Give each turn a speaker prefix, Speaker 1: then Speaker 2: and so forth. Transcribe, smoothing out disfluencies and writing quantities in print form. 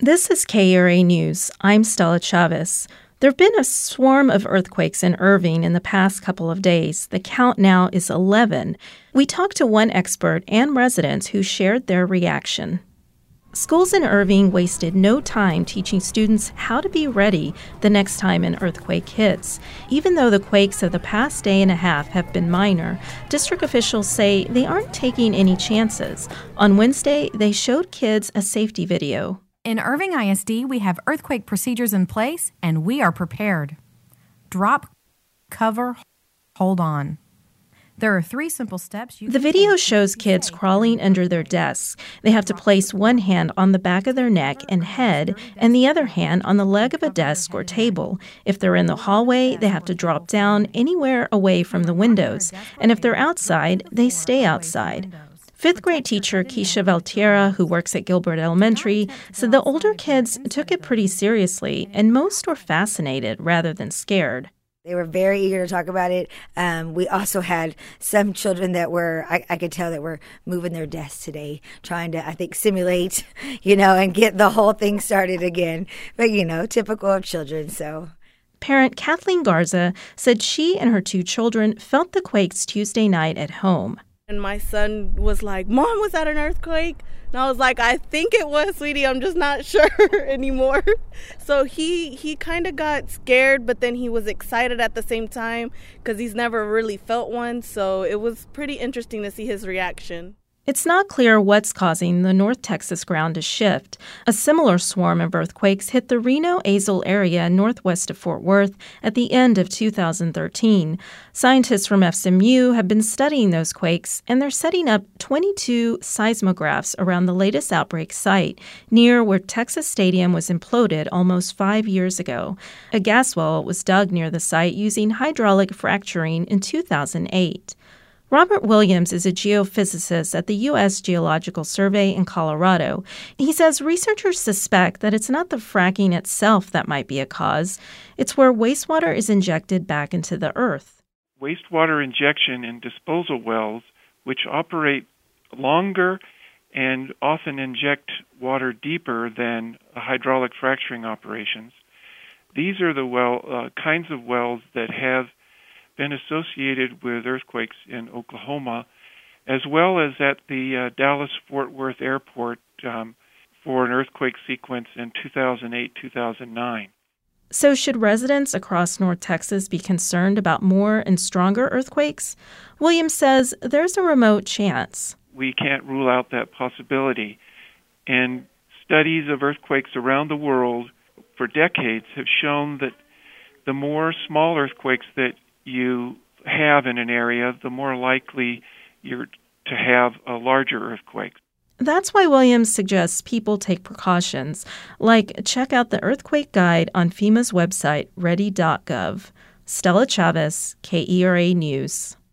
Speaker 1: This is KERA News. I'm Stella Chavez. There have been a swarm of earthquakes in Irving in the past couple of days. The count now is 11. We talked to one expert and residents who shared their reaction. Schools in Irving wasted no time teaching students how to be ready the next time an earthquake hits. Even though the quakes of the past day and a half have been minor, district officials say they aren't taking any chances. On Wednesday, they showed kids a safety video.
Speaker 2: In Irving ISD, we have earthquake procedures in place, and we are prepared. Drop, cover, hold on. There are 3 simple steps.
Speaker 1: The video shows kids crawling under their desks. They have to place one hand on the back of their neck and head and the other hand on the leg of a desk or table. If they're in the hallway, they have to drop down anywhere away from the windows. And if they're outside, they stay outside. 5th grade teacher Keisha Valtierra, who works at Gilbert Elementary, said the older kids took it pretty seriously, and most were fascinated rather than scared.
Speaker 3: They were very eager to talk about it. We also had some children that were, I could tell that were moving their desks today, trying to, I think, simulate, and get the whole thing started again. But, typical of children, so.
Speaker 1: Parent Kathleen Garza said she and her 2 children felt the quakes Tuesday night at home.
Speaker 4: And my son was like, "Mom, was that an earthquake?" And I was like, "I think it was, sweetie. I'm just not sure anymore." So he kind of got scared, but then he was excited at the same time because he's never really felt one. So it was pretty interesting to see his reaction.
Speaker 1: It's not clear what's causing the North Texas ground to shift. A similar swarm of earthquakes hit the Reno-Azle area northwest of Fort Worth at the end of 2013. Scientists from FSMU have been studying those quakes, and they're setting up 22 seismographs around the latest outbreak site, near where Texas Stadium was imploded almost 5 years ago. A gas well was dug near the site using hydraulic fracturing in 2008. Robert Williams is a geophysicist at the U.S. Geological Survey in Colorado. He says researchers suspect that it's not the fracking itself that might be a cause. It's where wastewater is injected back into the earth.
Speaker 5: Wastewater injection in disposal wells, which operate longer and often inject water deeper than hydraulic fracturing operations. These are the kinds of wells that have been associated with earthquakes in Oklahoma, as well as at the Dallas-Fort Worth Airport for an earthquake sequence in 2008-2009.
Speaker 1: So should residents across North Texas be concerned about more and stronger earthquakes? Williams says there's a remote chance.
Speaker 5: We can't rule out that possibility. And studies of earthquakes around the world for decades have shown that the more small earthquakes that you have in an area, the more likely you're to have a larger earthquake.
Speaker 1: That's why Williams suggests people take precautions, like check out the earthquake guide on FEMA's website, ready.gov. Stella Chavez, KERA News.